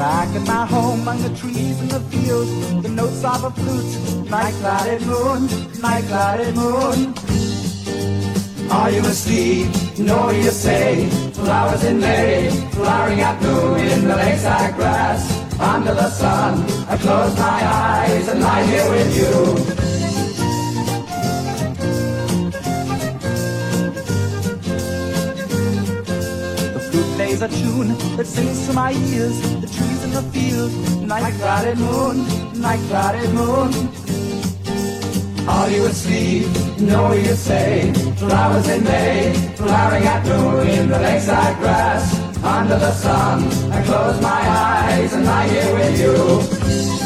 Back at my home among the trees and the fields, the notes of a flute. Night clouded moon, night clouded moon. Are you asleep? No, you say. Flowers in May, flowering at noon in the lakeside grass. Under the sun, I close my eyes and lie here with you. Plays a tune that sings to my ears, the trees in the field, night clouded moon, night clouded moon. Are you asleep? No, you say. Flowers in May, flowering at noon in the lakeside grass. Under the sun, I close my eyes and lie here with you.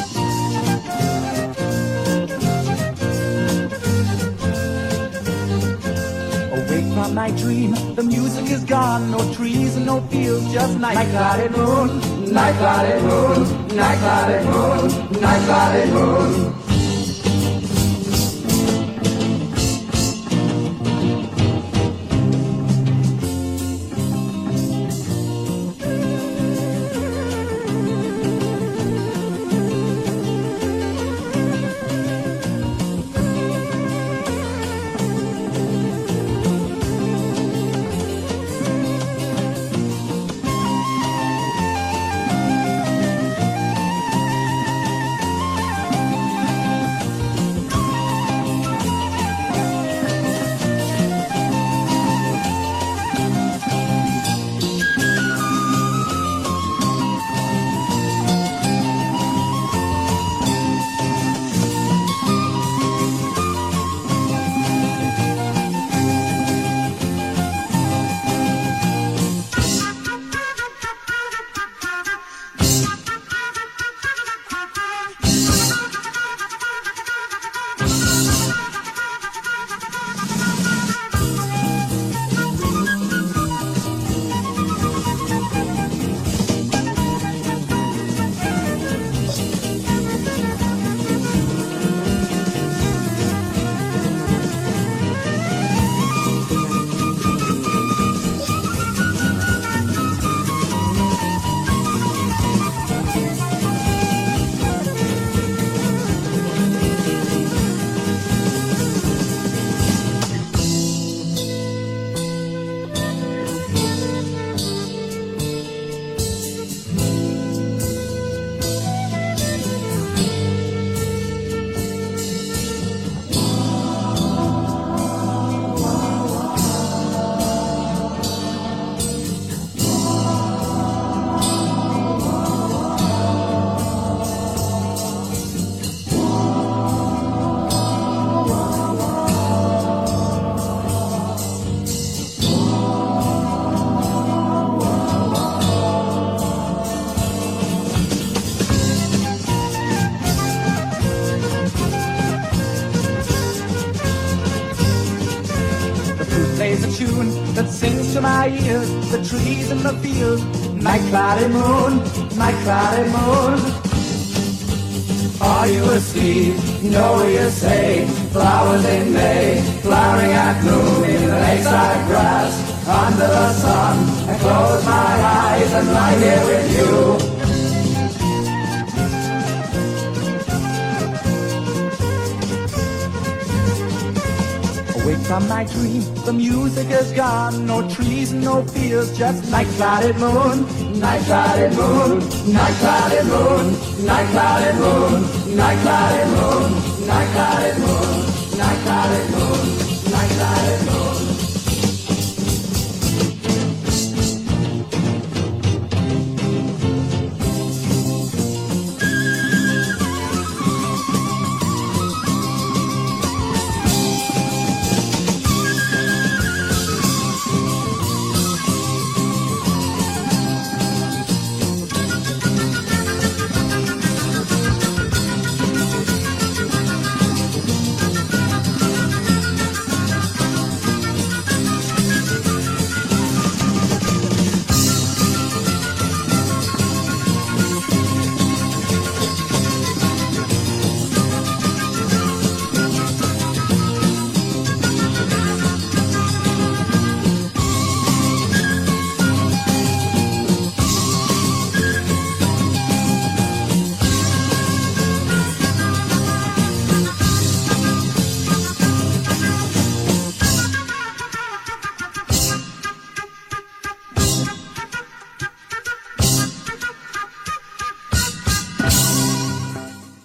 Awake from my dream, the music is gone, no trees and no fields, just night clouded moon, night clouded moon, night clouded moon, night clouded moon. Plays a tune that sings to my ears, the trees in the field, night clouded moon, night clouded moon. Are you asleep? No, you say. Flowers in May, flowering at noon in the lakeside grass. Under the sun, I close my eyes and lie here with you. Awake from my dream, the music is gone, no trees and no fields, just night clouded moon, night clouded moon, night clouded moon, night clouded moon, night clouded moon, night clouded moon, night clouded moon.